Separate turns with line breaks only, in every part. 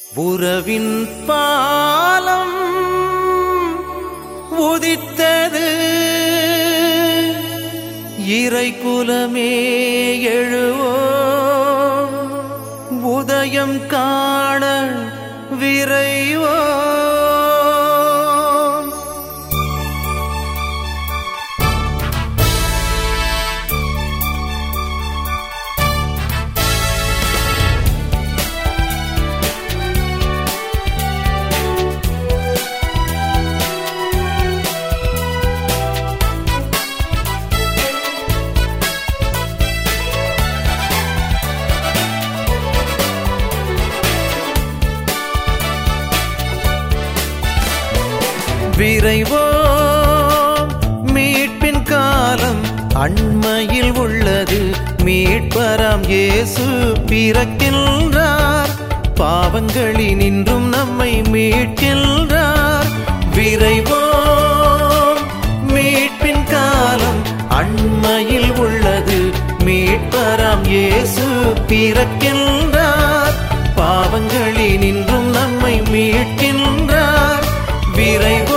உறவின் பாலம் உதித்தது, இறைக்குலமே எழுவோம், உதயம் காண விரைவோம். விரைவோம், மீட்பின் காலம் அண்மையில் உள்ளது. மீட்பராம் இயேசு பிறக்கின்றார், பாவங்களினின்றும் நம்மை மீட்கின்றார். விரைவோம், மீட்பின் காலம் அண்மையில் உள்ளது. மீட்பராம் இயேசு பிறக்கின்றார், பாவங்களினின்றும் நம்மை மீட்கின்றார். விரைவோம்.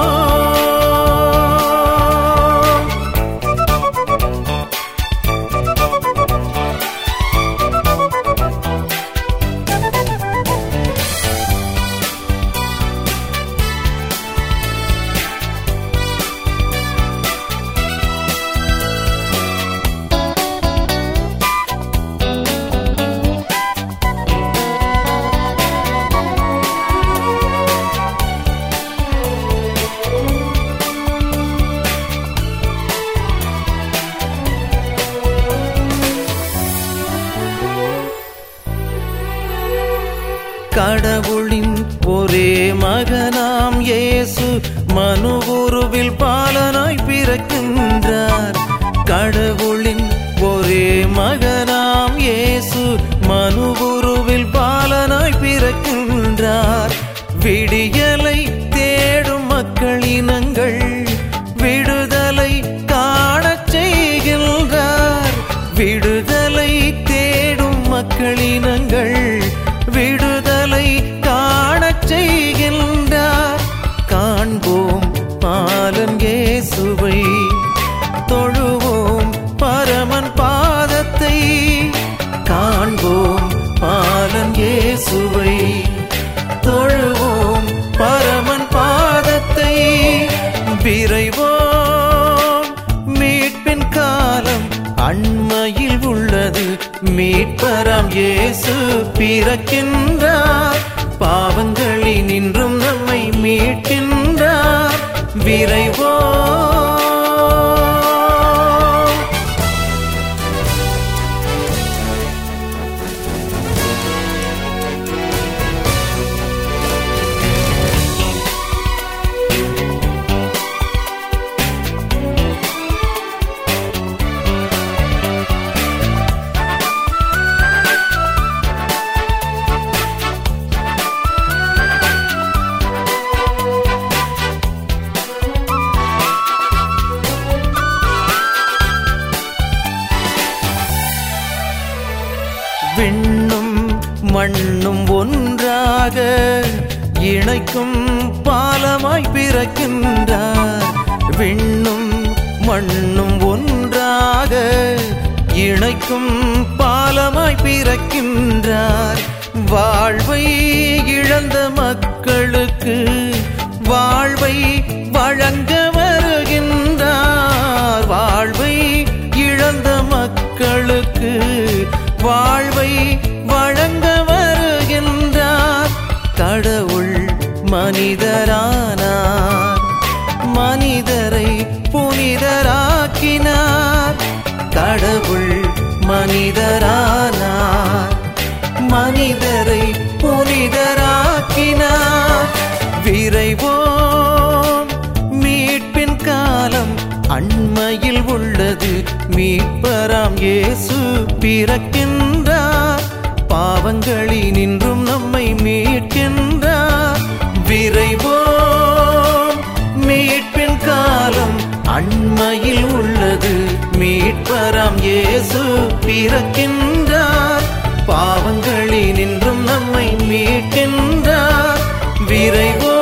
கடவுளின் ஒரே மகனாம் இயேசு மனுவுருவில் பாலனாய் பிறக்கின்றார். கடவுளின் ஒரே மகனாம் இயேசு மனுவுருவில் பாலனாய் பிறக்கின்றார். விடியலை தேடும் மக்களினங்கள் விடுதலை காணச் செய்கின்றார். விடுதலை தேடும் மக்களினங்கள் விடுதலை காணச் செய்கின்றார். காண்போம் பாலன் இயேசுவை, தொழுவோம் பரமன் பாதத்தை. காண்போம் பாலன் இயேசுவை, தொழுவோம் பரமன் பாதத்தை. விரைவோம், மீட்பின் காலம் அண்மையில் உள்ளது. மீட்பராம் இயேசு பிறக்கின்றார், பாவங்களினின்றும் நம்மை மீட்கின்றார். விரைவோம். விண்ணும் மண்ணும் ஒன்றாக இணைக்கும் பாலமாய் பிறக்கின்றார். விண்ணும் மண்ணும் ஒன்றாக இணைக்கும் பாலமாய் பிறக்கின்றார். வாழ்வை இழந்த மக்களுக்கு வாழ்வை வழங்க வருகின்றார். வாழ்வை இழந்த மக்களுக்கு வாழ்வை வழங்க வருகின்றார். கடவுள் மனிதரானார், மனிதரை புனிதராக்கினார். கடவுள் மனிதரானார், மனிதரை புனிதராக்கினார். விரைவோம், மீட்பின் காலம் அண்மையில் உள்ளது. மீட்பராம் இயேசு பிறக்கின்றார், பாவங்களினின்றும் நம்மை மீட்கின்றார். விரைவோம், மீட்பின் காலம் அண்மையில் உள்ளது. மீட்பராம் இயேசு பிறக்கின்றார், பாவங்களினின்றும் நம்மை மீட்கின்றார். விரைவோ